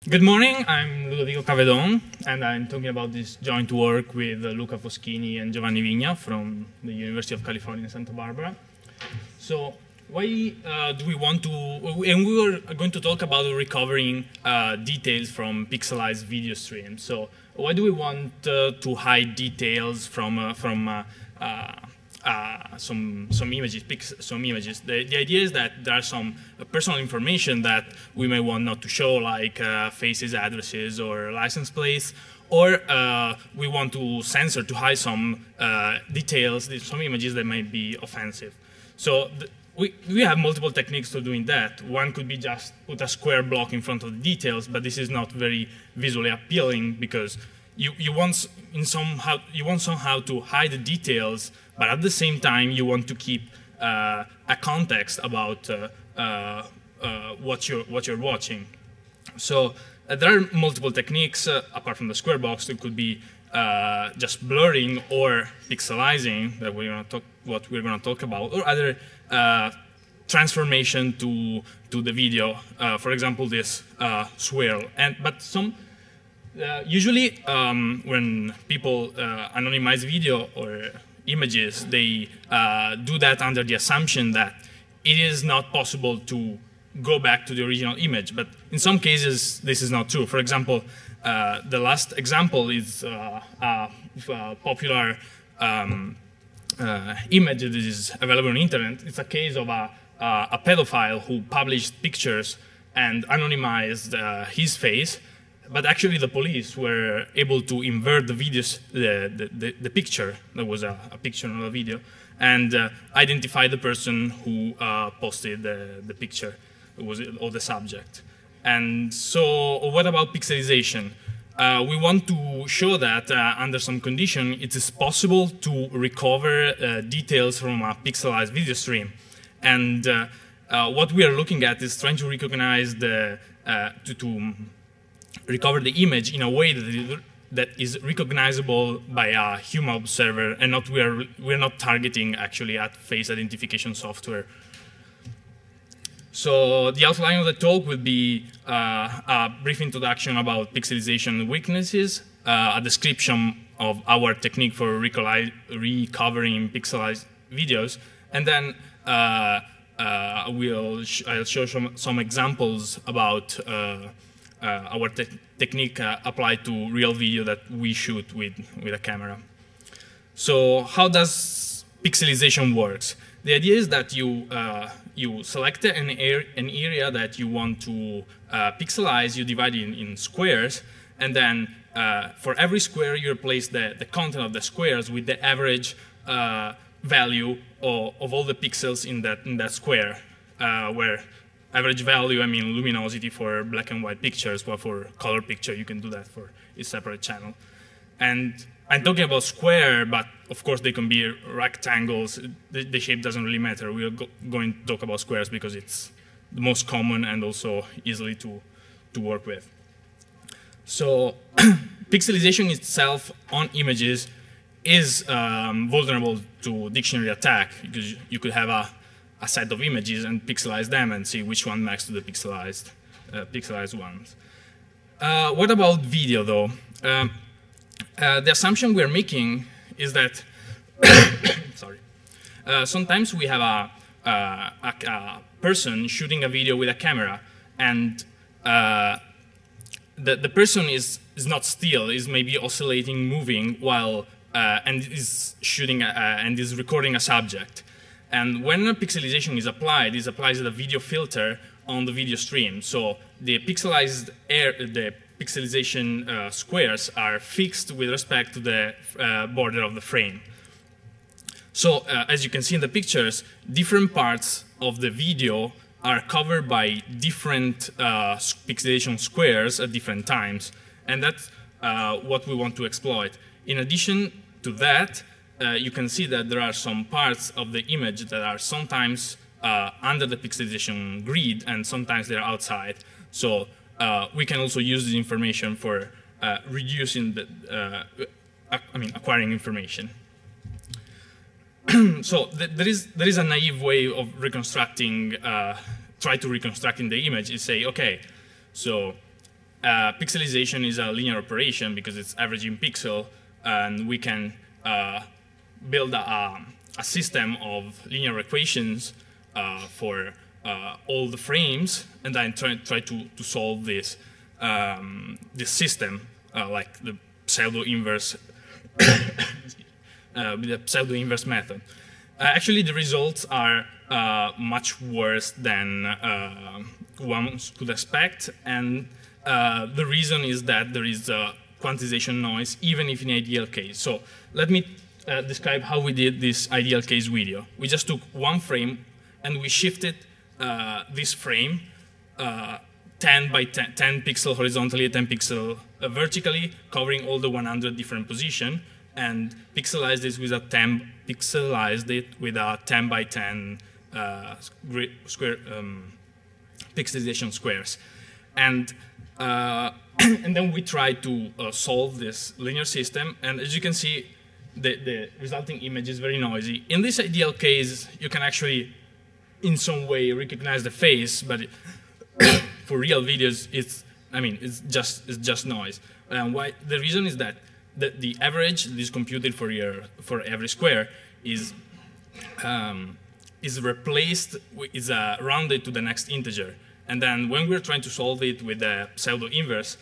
Good morning, I'm Ludovico Cavedon, and I'm talking about this joint work with Luca Foschini and Giovanni Vigna from the University of California, Santa Barbara. So why do we want to, and we were going to talk about recovering details from pixelized video streams. So why do we want to hide details from some images. The idea is that there are some personal information that we may want not to show, like faces, addresses, or license plates, or we want to censor, to hide some details, some images that might be offensive. So we have multiple techniques for doing that. One could be just put a square block in front of the details, but this is not very visually appealing because you want somehow to hide the details, but at the same time you want to keep a context about what you're watching. So there are multiple techniques apart from the square box. It could be just blurring or pixelizing, that what we're going to talk about, or other transformation to the video. For example, this swirl. Usually, when people anonymize video or images, they do that under the assumption that it is not possible to go back to the original image. But in some cases, this is not true. For example, the last example is a popular image that is available on the internet. It's a case of a pedophile who published pictures and anonymized his face. But actually, the police were able to invert the videos, the picture. There was a picture on a video, and identify the person who posted the picture. It was all the subject. And so, what about pixelization? We want to show that under some condition, it is possible to recover details from a pixelized video stream. And what we are looking at is trying to recognize recover the image in a way that is recognizable by a human observer, and we're not targeting actually at face identification software. So the outline of the talk will be a brief introduction about pixelization weaknesses, a description of our technique for recovering pixelized videos, and then I'll show some examples about our technique applied to real video that we shoot with a camera. So how does pixelization works? The idea is that you select an area that you want to pixelize, you divide it in squares, and then for every square you replace the content of the squares with the average value of all the pixels in that square, where average value, I mean luminosity for black and white pictures, but for color picture, you can do that for a separate channel. And I'm talking about square, but of course they can be rectangles. The shape doesn't really matter. We're going to talk about squares because it's the most common and also easily to work with. So pixelization itself on images is vulnerable to dictionary attack, because you could have a set of images and pixelize them and see which one matches to the pixelized ones. What about video, though? The assumption we're making is that sometimes we have a person shooting a video with a camera, and the person is not still, is maybe oscillating, moving, while and is shooting and is recording a subject. And when a pixelization is applied, it applies the video filter on the video stream. So the pixelization squares are fixed with respect to the border of the frame. So as you can see in the pictures, different parts of the video are covered by different pixelization squares at different times. And that's what we want to exploit. In addition to that, you can see that there are some parts of the image that are sometimes under the pixelization grid, and sometimes they're outside. So we can also use this information for reducing acquiring information. So there is a naive way of reconstructing, try to reconstructing the image. You say, okay, so pixelization is a linear operation because it's averaging pixel, and we can build a system of linear equations for all the frames, and then try to solve this system like the pseudo-inverse the pseudo-inverse method. Actually, the results are much worse than one could expect, and the reason is that there is quantization noise, even if in ideal case. So let me describe how we did this ideal case video. We just took one frame and we shifted this frame 10 by 10 pixel horizontally, 10 pixel vertically, covering all the 100 different positions, and pixelized it with a 10 by 10 square pixelization squares, and and then we tried to solve this linear system. And as you can see, the resulting image is very noisy. In this ideal case, you can actually, in some way, recognize the face, but for real videos, it's just noise. Why? The reason is that the average that is computed for every square is replaced, is rounded to the next integer. And then when we're trying to solve it with the pseudo-inverse,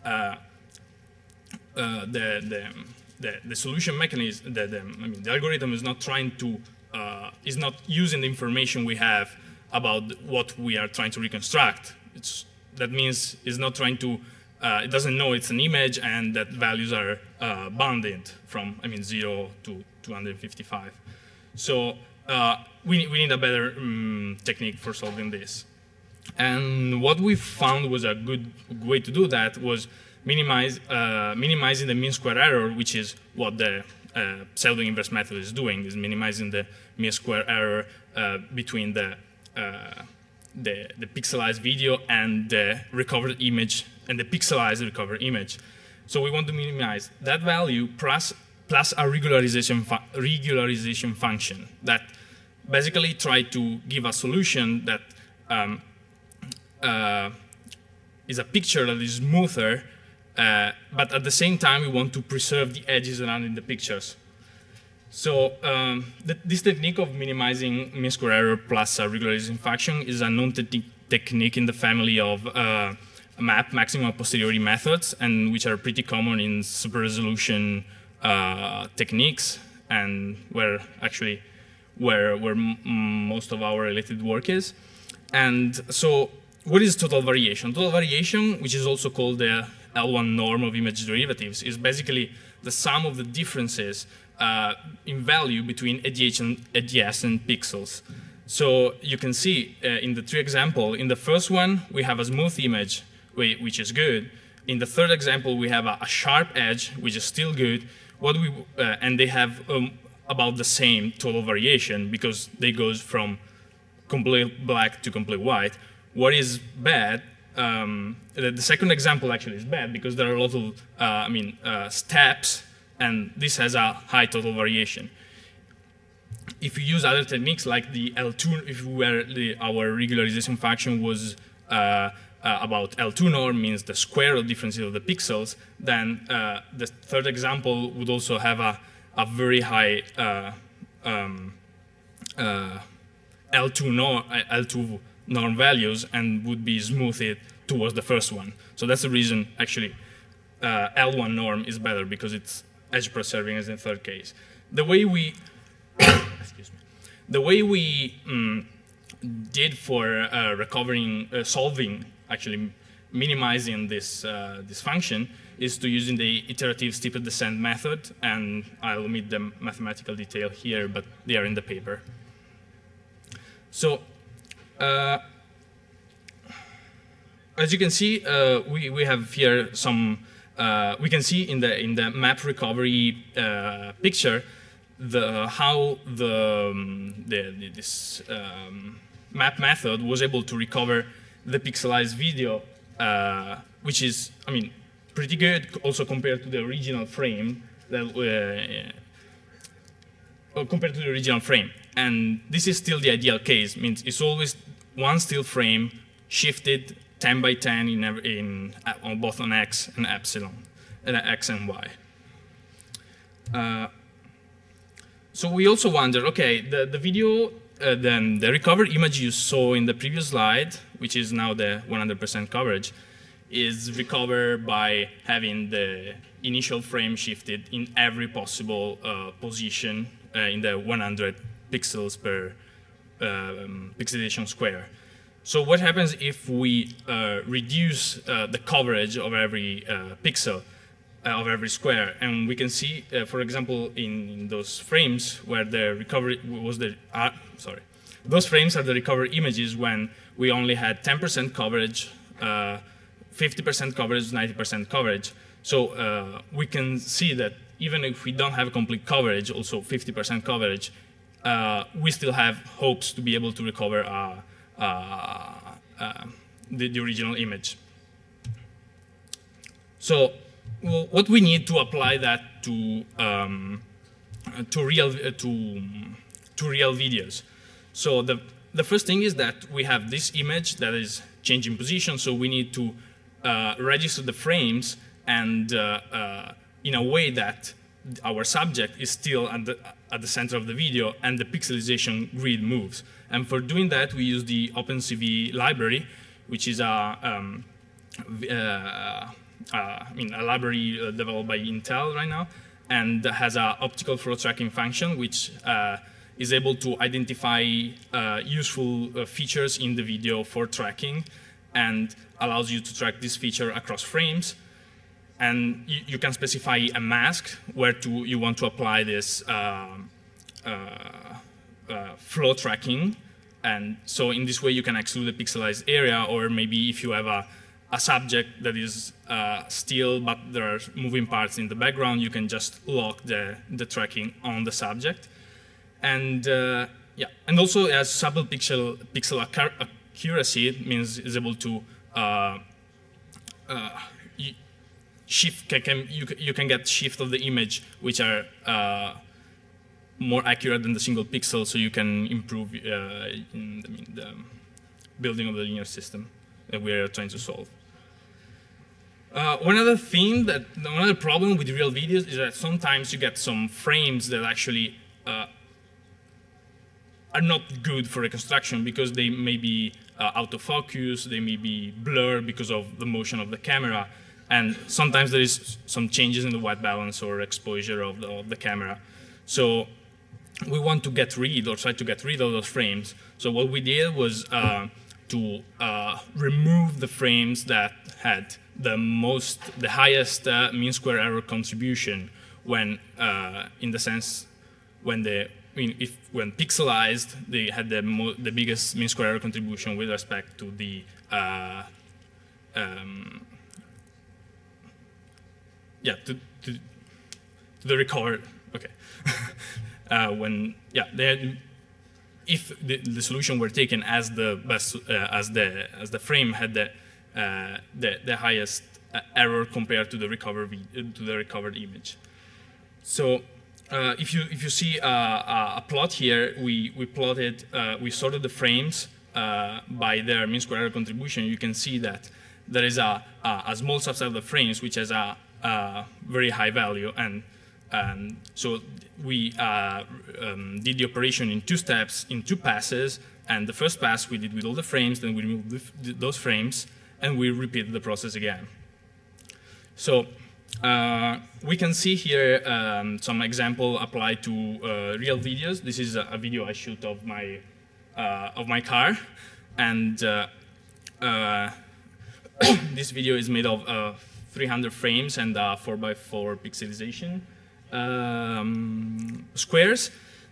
the solution mechanism, the algorithm is not trying to, is not using the information we have about what we are trying to reconstruct. That means it's not trying to, it doesn't know it's an image and that values are bounded from, 0 to 255. So we need a better technique for solving this. And what we found was a good way to do that was minimizing the mean square error, which is what the pseudo-inverse method is doing, is minimizing the mean square error between the pixelized video and the recovered image, and the pixelized recovered image. So we want to minimize that value plus a regularization function that basically try to give a solution that is a picture that is smoother, but at the same time we want to preserve the edges around in the pictures. So this technique of minimizing mean square error plus a regularization function is a known technique in the family of maximum a posteriori methods, and which are pretty common in super resolution techniques, and where most of our related work is. And so what is total variation? Total variation, which is also called the L1 norm of image derivatives, is basically the sum of the differences in value between adjacent pixels. So you can see in the three examples, in the first one, we have a smooth image, which is good. In the third example, we have a sharp edge, which is still good. And they have about the same total variation because they goes from complete black to complete white. What is bad, the second example actually is bad because there are a lot of steps, and this has a high total variation. If you use other techniques like the L2, our regularization function was about L2 norm, means the square of differences of the pixels, then the third example would also have a very high L2 norm values and would be smoothed towards the first one. So that's the reason actually L1 norm is better, because it's edge preserving as in the third case. The way we did for solving, minimizing this function is to using the iterative steeper descent method, and I'll omit the mathematical detail here, but they are in the paper. So as you can see, we have here some. We can see in the map recovery picture how this map method was able to recover the pixelized video, which is, pretty good also compared to the original frame. And this is still the ideal case. Means it's always one still frame shifted 10 by 10 on both on X and epsilon, X and Y. So we also wonder, okay, the video, then the recovered image you saw in the previous slide, which is now the 100% coverage, is recovered by having the initial frame shifted in every possible position in the 100 pixels per pixelation square. So what happens if we reduce the coverage of every pixel of every square? And we can see, for example, in those frames where the recovery was those frames are the recovered images when we only had 10% coverage, 50% coverage, 90% coverage. So we can see that even if we don't have complete coverage, also 50% coverage, we still have hopes to be able to recover the original image. So what we need to apply that to real videos. So the first thing is that we have this image that is changing position, so we need to register the frames and in a way that our subject is still at the center of the video and the pixelization grid moves. And for doing that, we use the OpenCV library, which is a library developed by Intel right now, and has an optical flow tracking function, which is able to identify useful features in the video for tracking, and allows you to track this feature across frames. And you can specify a mask where you want to apply this flow tracking. And so in this way, you can exclude the pixelized area, or maybe if you have a subject that is still, but there are moving parts in the background, you can just lock the tracking on the subject. And yeah, and also as subtle pixel accuracy, it means is able to shift. You can get shift of the image, which are more accurate than the single pixel, so you can improve in the building of the linear system that we are trying to solve. One other problem with real videos is that sometimes you get some frames that actually are not good for reconstruction because they may be out of focus, they may be blurred because of the motion of the camera, and sometimes there is some changes in the white balance or exposure of the camera. So we want to get rid, or try to get rid of those frames. So what we did was to remove the frames that had the highest mean square error contribution when, in the sense, when pixelized, they had the biggest mean square error contribution with respect to the to the recovered. Okay. If the solution were taken as the best as the frame had the highest error compared to the recovered image. So if you see a plot here, we sorted the frames by their mean square error contribution. You can see that there is a small subset of the frames which has a very high value, and so we did the operation in 2 steps, in 2 passes, and the first pass we did with all the frames, then we removed those frames, and we repeated the process again. So we can see here some example applied to real videos. This is a video I shoot of my car, and this video is made of 300 frames and 4x4 pixelization squares.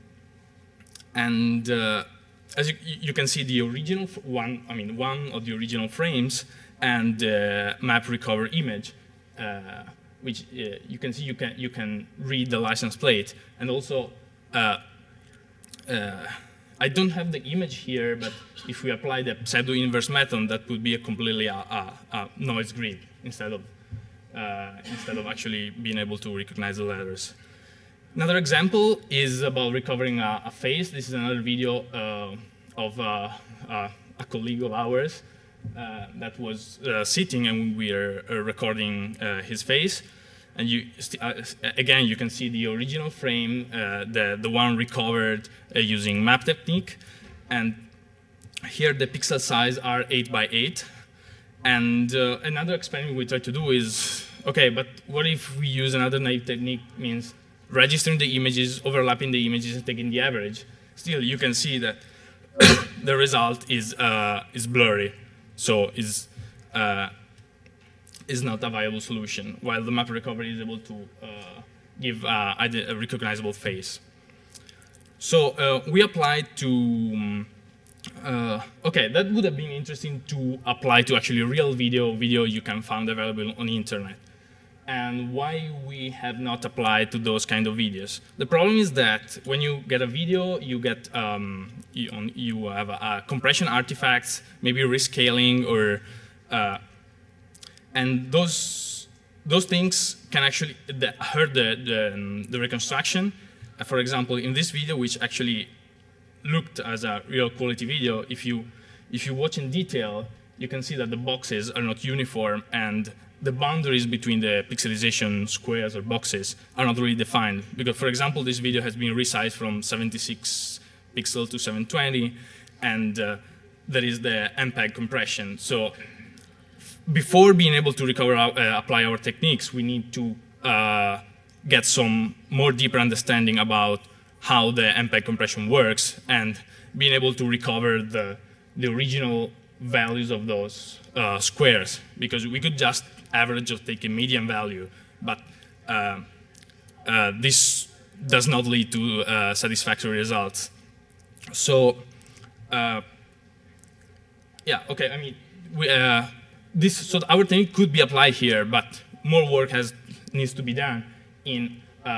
And as you can see, the original one of the original frames and map recover image, which you can see you can read the license plate. And also, I don't have the image here, but if we apply the pseudo inverse method, that would be a completely a noise grid instead of actually being able to recognize the letters. Another example is about recovering a face. This is another video of a colleague of ours. that was sitting, and we are recording his face. And again, you can see the original frame, the one recovered using map technique. And here the pixel size are 8 by 8. And another experiment we try to do is, okay, but what if we use another naive technique, means registering the images, overlapping the images, and taking the average? Still, you can see that the result is blurry, so is not a viable solution, while the map recovery is able to give a recognizable face. So we applied to, okay, that would have been interesting to apply to actually real video you can find available on the internet. And why we have not applied to those kind of videos. The problem is that when you get a video, you get you have compression artifacts, maybe rescaling, or and those things can actually hurt the reconstruction. For example, in this video, which actually looked as a real quality video, if you watch in detail, you can see that the boxes are not uniform, and the boundaries between the pixelization squares or boxes are not really defined. Because, for example, this video has been resized from 76 pixels to 720, and there is the MPEG compression. So before being able to recover, apply our techniques, we need to get some more deeper understanding about how the MPEG compression works, and being able to recover the original values of those squares, because we could just average or take a median value, but this does not lead to satisfactory results. So yeah, okay, I mean, so our technique could be applied here, but more work needs to be done in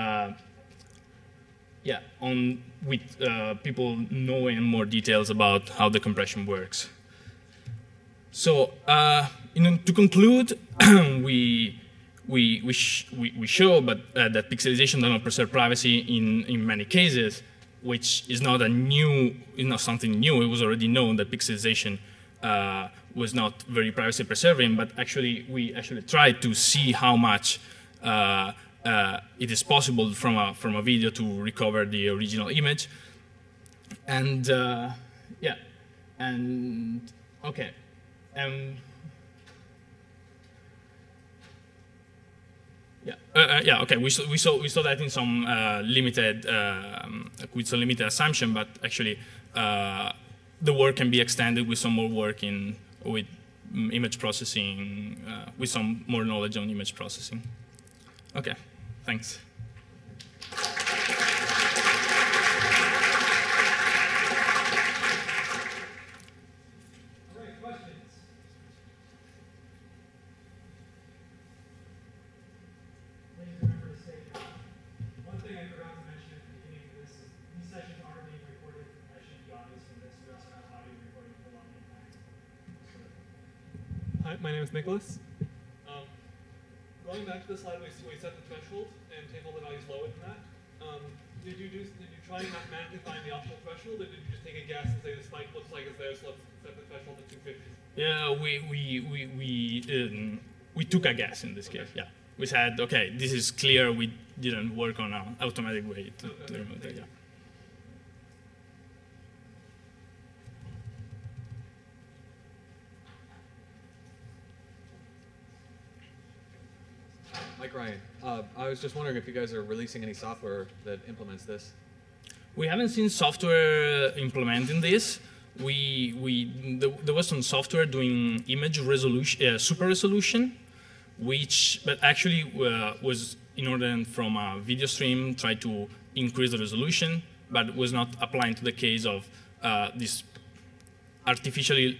with people knowing more details about how the compression works. So to conclude, we show that pixelization does not preserve privacy in many cases, which is not something new. It was already known that pixelization was not very privacy preserving, but actually we tried to see how much it is possible from a video to recover the original image, and yeah, and okay. Okay. We saw that in some limited with some limited assumption, but actually the work can be extended with some more work with image processing, with some more knowledge on image processing. Okay, thanks. My name is Nicholas. Going back to the slide, we set the threshold and table the values lower than that. Did you try and mathematically find the optimal threshold, or did you just take a guess and say the spike looks like it's there, so let's set the threshold to 250? Yeah, we took a guess in this case. Yeah, we said, okay, this is clear. We didn't work on an automatic way to remove that. Yeah. Mike Ryan, I was just wondering if you guys are releasing any software that implements this. We haven't seen software implementing this. There was some software doing image resolution, super resolution, but actually was in order from a video stream try to increase the resolution, but was not applying to the case of this artificially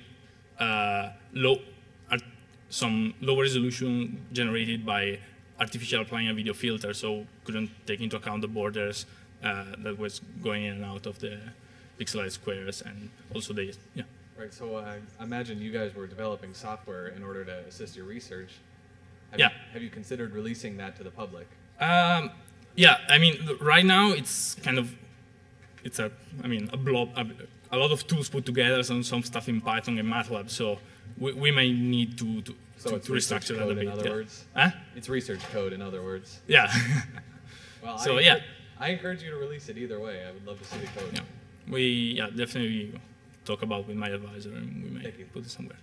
some low resolution generated by artificial applying a video filter, so couldn't take into account the borders that was going in and out of the pixelized squares, and also yeah. Right, so I imagine you guys were developing software in order to assist your research. Have you considered releasing that to the public? Yeah, I mean, right now it's kind of, a blob, a lot of tools put together, some stuff in Python and MATLAB, so we may need to So it's to research restructure that a code, bit. in other yeah. words? Huh? It's research code, in other words. Yeah. Well, So, yeah. I encourage you to release it either way. I would love to see the code. Yeah. We definitely talk about with my advisor, and we may Thank you. put it somewhere.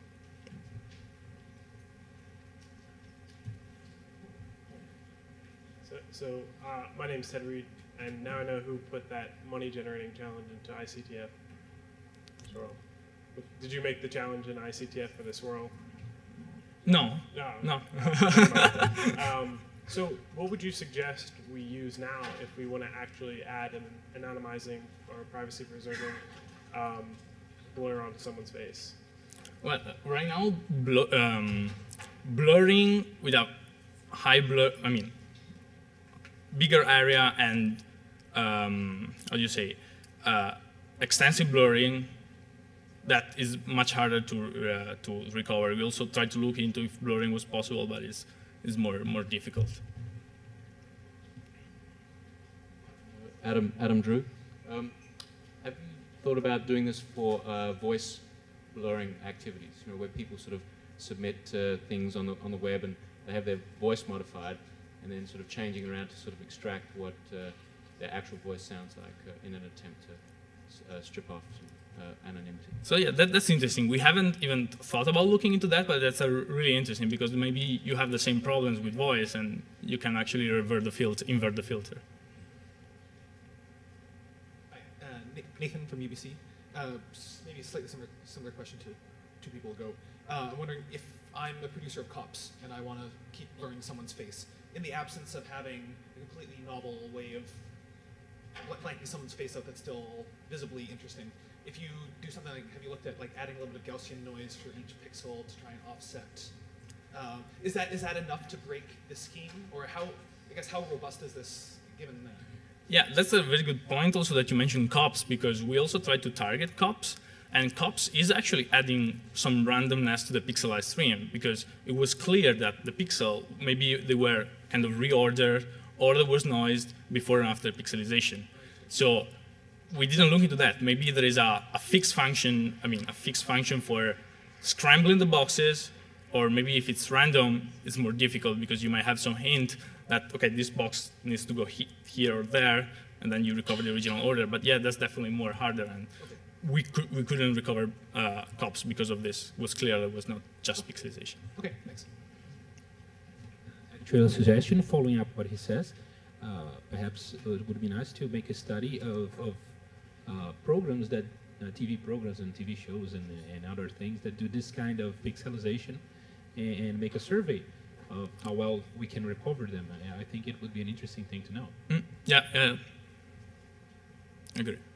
So my name's Ted Reed, and now I know who put that money-generating challenge into ICTF. Swirl. Did you make the challenge in ICTF for the Swirl? No. No. No. So what would you suggest we use now if we want to actually add an anonymizing or privacy preserving blur on someone's face? Well, right now, blurring with a high blur, I mean, bigger area and, how do you say, extensive blurring, that is much harder to recover. We also tried to look into if blurring was possible, but it's more difficult. Adam Drew, have you thought about doing this for voice blurring activities? You know, where people sort of submit things on the web and they have their voice modified, and then sort of changing around to sort of extract what their actual voice sounds like in an attempt to strip off some anonymity. So yeah, that's interesting. We haven't even thought about looking into that, but that's really interesting because maybe you have the same problems with voice, and you can actually invert the filter. Nathan from UBC. Maybe a slightly similar question to two people ago. I'm wondering if I'm a producer of cops and I want to keep blurring someone's face, in the absence of having a completely novel way of blanking someone's face out that's still visibly interesting. If you do something like, have you looked at like adding a little bit of Gaussian noise for each pixel to try and offset? Is that enough to break the scheme, or how robust is this given that? Yeah, that's a very good point also that you mentioned cops, because we also try to target cops, and cops is actually adding some randomness to the pixelized stream, because it was clear that the pixel, maybe they were kind of reordered or there was noise before and after pixelization. So we didn't look into that. Maybe there is a fixed function, a fixed function for scrambling the boxes, or maybe if it's random, it's more difficult because you might have some hint that, okay, this box needs to go here or there, and then you recover the original order. But yeah, that's definitely more harder, and we couldn't recover cops because of this. It was clear that it was not just pixelization. Okay, thanks. Actually, a suggestion following up what he says, perhaps it would be nice to make a study of programs that, TV programs and TV shows and other things that do this kind of pixelization and make a survey of how well we can recover them. I think it would be an interesting thing to know. Yeah, agree.